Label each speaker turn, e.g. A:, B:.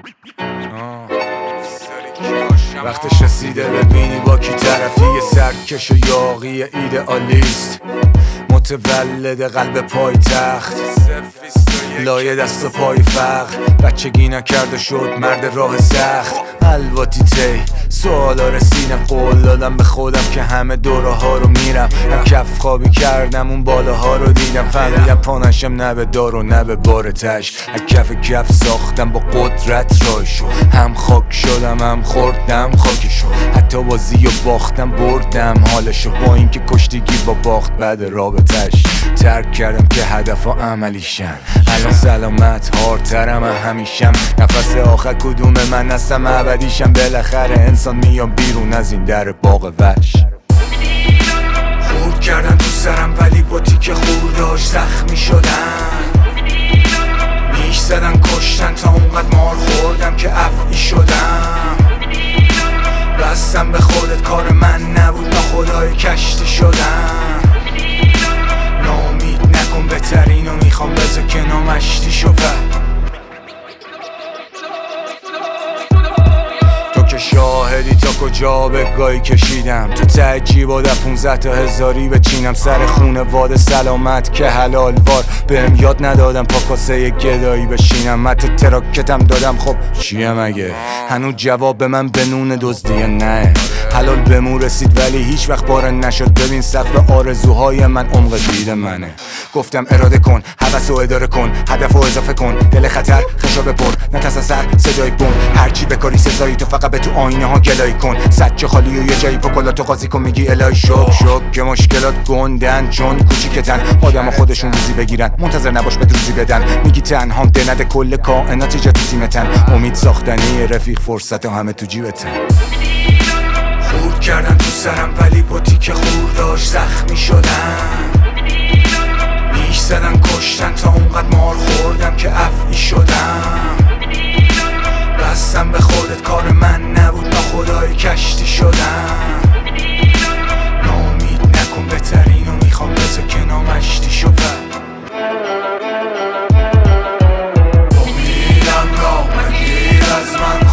A: وقتش رسیده ببینی با کی طرفی، یه سرکش و یاغی ایدئالیست، متولد قلب پایتخت، لایه دست و پای فقر، بچگی نکرده شد مرد راه سخت. الواتی تی سوالا رسیدم، قول دادم به خودم که همه دوره ها رو میرم، هم کف خوابی کردم اون بالاها رو دیدم، فهمیدم پانشم نه به دار و نه به بارتش، از کف ساختم با قدرت رایشو، هم خاک شدم هم خوردم خاکشو، حتی بازی و باختم بردم حالشو، با اینکه کشتگی با باخت بعد رابطش، ترک کردم که هدفها عملیشن، الان سلامت هارترم همیشم، نفس آخر کدوم من هستم ابدیشم، بالاخره انسان میام بیرون از این در باغ وحش. خورد کردن تو سرم ولی با تیک خورداش زخمی شدن، میش زدن کشتن تا اونقدر مار خوردم که افعی شدم، بستم به خودت کار من نبود ناخدای کشتی شدم، ناامید نکن بهترینو میخوام بذار که نامشتی شو که شاهدی تا کجا به گاهی کشیدم، تو ته جیبا 15 تا هزاری بچینم، سر خونه واد سلامت که حلال وار، بهم یاد ندادم پا کاسه گدایی بشینم، حتی تراکتم دادم خب چیه مگه، هنوز جواب به من به نون دزدیه نه، حلال بهمون رسید ولی هیچ وقت باره نشد، ببین سقف آرزوهای من عمق دید منه، گفتم اراده کن هوس و اداره کن، هدف و اضافه کن، دل خطر خشاب پر نترس سر صدای بم، هرچی بکاری سزایی تو فقط به تو آینه ها گلایی کن، سچه خالی و یه جایی پاکلاتو قاضی کن میگی الهی شک که مشکلات گندن چون کوچیکتن، آدم خودشون روزی بگیرن منتظر نباش به روزی بدن، میگی تنهام دنده کل کائنات ایجاد تو تیمتن، امید ساختنی رفیق فرصت همه تو جیبتن. خورد کردن تو سرم ولی با تیک خورداش زخمی شدن، میش زدن کشتن تا اونقدر مار خوردم که افعی شدم، بستم به خودت کار من نبود ناخدای کشتی شدم، ناامید نکن بهترینو میخوام بذار که نامشتی شو امیدم را مگیر از من